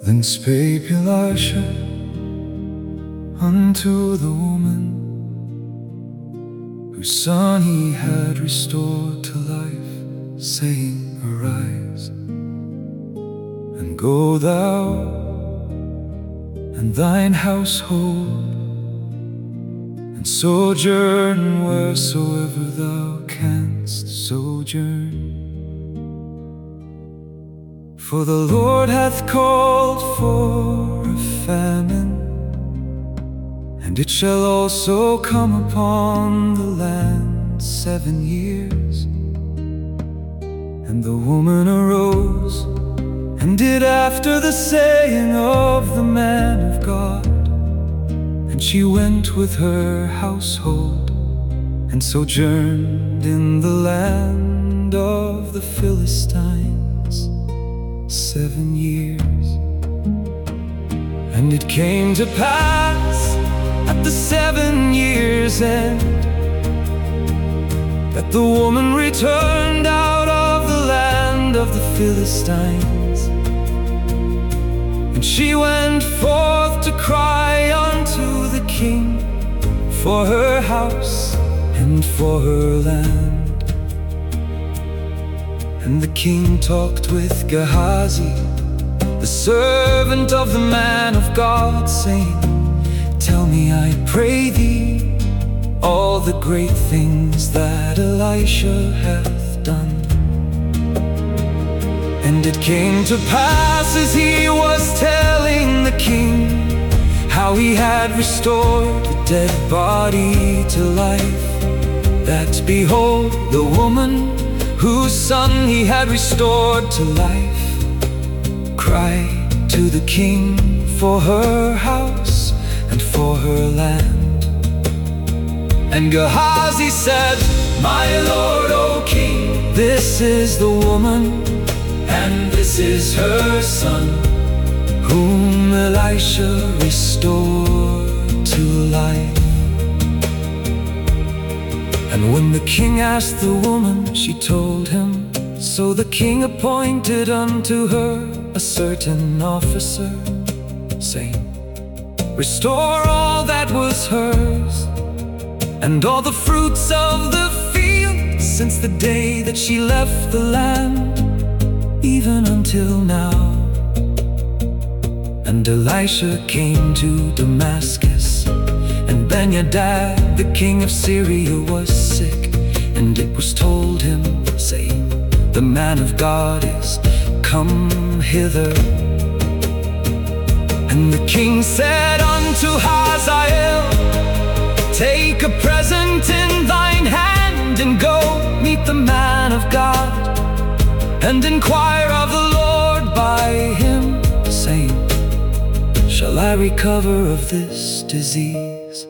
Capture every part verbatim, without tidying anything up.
Then spake Elisha unto the woman whose son he had restored to life, saying, Arise, and go thou and thine household, and sojourn wheresoever thou canst sojourn. For the Lord hath called for a famine, and it shall also come upon the land seven years. And the woman arose and did after the saying of the man of God, and she went with her household, and sojourned in the land of the Philistines seven years. And it came to pass at the seven years' end that the woman returned out of the land of the Philistines, and she went forth to cry unto the king for her house and for her land. And the king talked with Gehazi, the servant of the man of God, saying, Tell me, I pray thee, all the great things that Elisha hath done. And it came to pass, as he was telling the king how he had restored the dead body to life, that behold, the woman whose son he had restored to life cried to the king for her house and for her land. And Gehazi said, My lord, O king, this is the woman, and this is her son, whom Elisha restored to life. And when the king asked the woman, she told him. So the king appointed unto her a certain officer, saying, Restore all that was hers, and all the fruits of the field, since the day that she left the land, even until now. And Elisha came to Damascus, and Ben-Hadad, the king of Syria, was sick. And it was told him, saying, The man of God is come hither. And the king said unto Hazael, Take a present in thine hand, and go meet the man of God, and inquire of the Lord by him, saying, Shall I recover of this disease?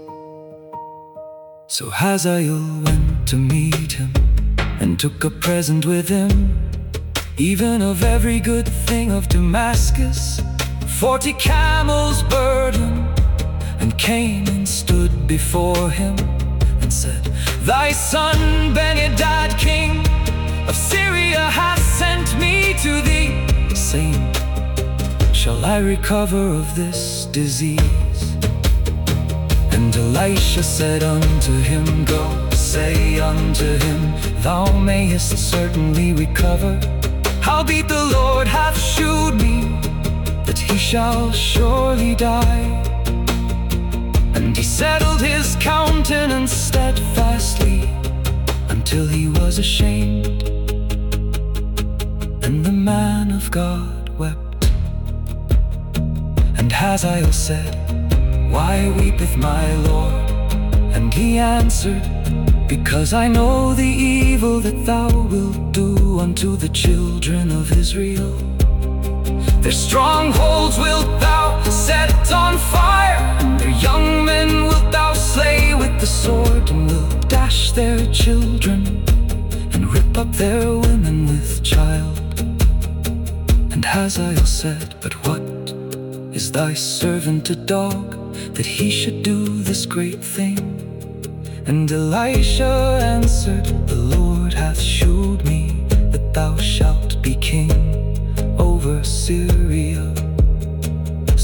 So Hazael went to meet him, and took a present with him, even of every good thing of Damascus, forty camels' burden, and came and stood before him, and said, Thy son Ben-Hadad, king of Syria, hath sent me to thee, saying, Shall I recover of this disease? And Elisha said unto him, Go, say unto him, Thou mayest certainly recover. Howbeit the Lord hath shewed me that he shall surely die. And he settled his countenance steadfastly until he was ashamed. And the man of God wept. And Hazael said, Why weepeth my Lord? And he answered, Because I know the evil that thou wilt do unto the children of Israel. Their strongholds wilt thou set on fire, and their young men wilt thou slay with the sword, and wilt dash their children, and rip up their women with child. And Hazael said, But what is thy servant a dog, that he should do this great thing? And Elisha answered, The Lord hath shewed me that thou shalt be king over Syria.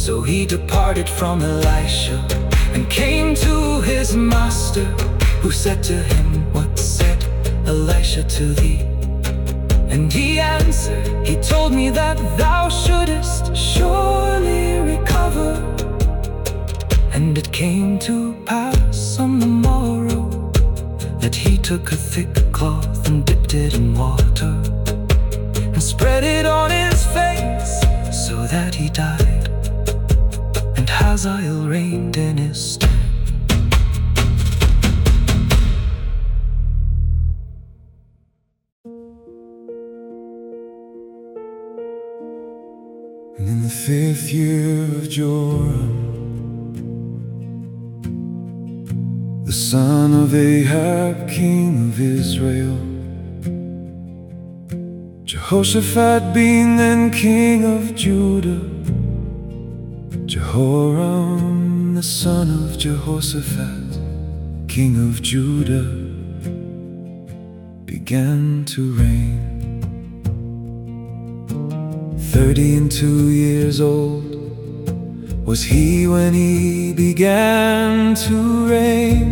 So he departed from Elisha and came to his master, who said to him, "What said Elisha to thee?" And he answered, "He told me that thou shouldest surely recover." And it came to pass on the morrow that he took a thick cloth and dipped it in water and spread it on his face, so that he died, and Hazael reigned in his stead. And in the fifth year of Joram, the son of Ahab, king of Israel, Jehoshaphat being then king of Judah, Jehoram the son of Jehoshaphat, king of Judah, began to reign. Thirty and two years old was he when he began to reign,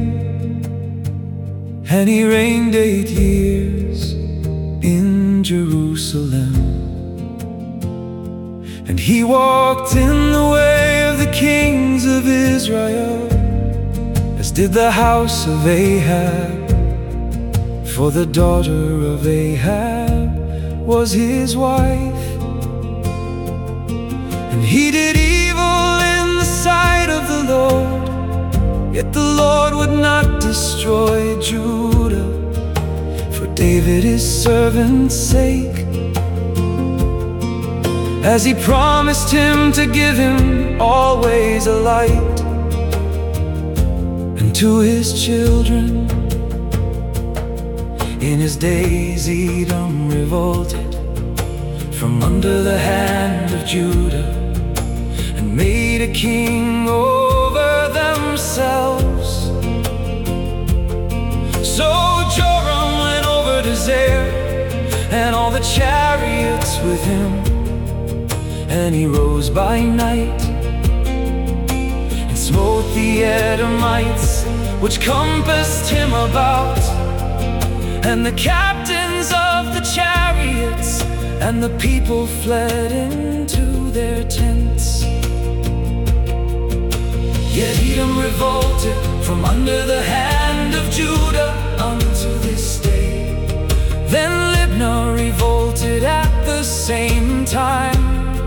and he reigned eight years in Jerusalem. And he walked in the way of the kings of Israel, as did the house of Ahab, for the daughter of Ahab was his wife. And he did evil in the sight of the Lord, yet the Lord would not destroy Judah for David his servant's sake, as he promised him to give him always a light, and to his children. In his days Edom revolted from under the hand of Judah, and made a king over themselves. So Joram went over to Zair, and all the chariots with him, and he rose by night and smote the Edomites, which compassed him about, and the captains of the chariots, and the people fled into their tents. Yet Edom revolted from under the hand of Judah unto this day. Then Libnah revolted at the same time.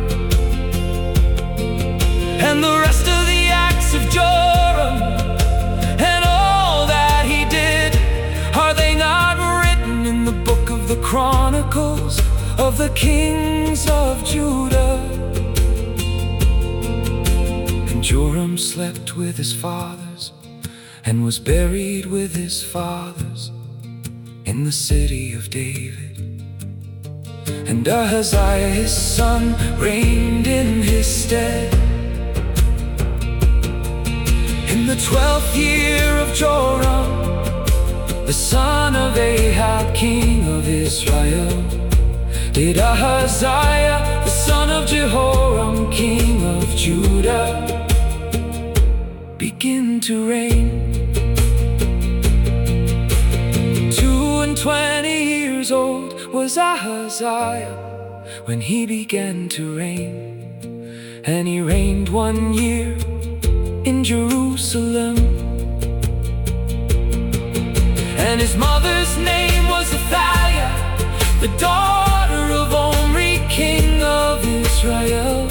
And the rest of the acts of Joram, and all that he did, are they not written in the book of the Chronicles of the kings of Judah? And Joram slept with his fathers, and was buried with his fathers in the city of David. And Ahaziah his son reigned in his stead. In the twelfth year of Joram, the son of Ahab, king of Israel, did Ahaziah, the son of Jehoram, king of Judah, begin to reign. Two and twenty years old was Ahaziah when he began to reign, and he reigned one year in Jerusalem. And his mother's name was Athaliah, the daughter of Omri, king of Israel.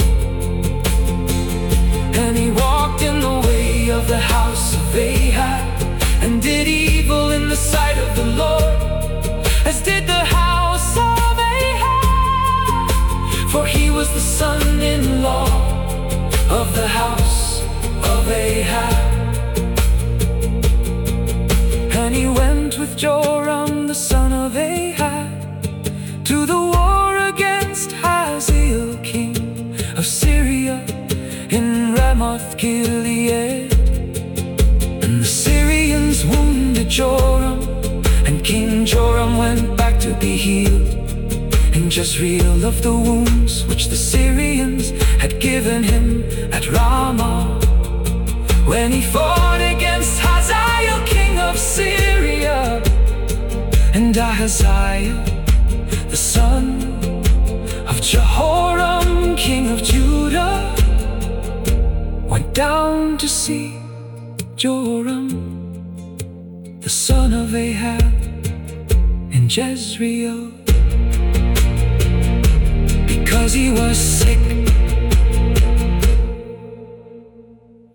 And he walked in the way of the house of Ahab, and did evil in the sight of the Lord, as did the house of Ahab, for he was the son-in-law of the house of Ahab. And he went with Joram the son of Ahab to the war against Hazael king of Syria in Ramoth Gilead. And the Syrians wounded Joram, and King Joram went back to be healed. And in Jezreel of the wounds which the Syrians had given him at Ramah, when he fought against Hazael, king of Syria. And Ahaziah, the son of Jehoram, king of Judah, went down to see Joram, the son of Ahab, in Jezreel, because he was sick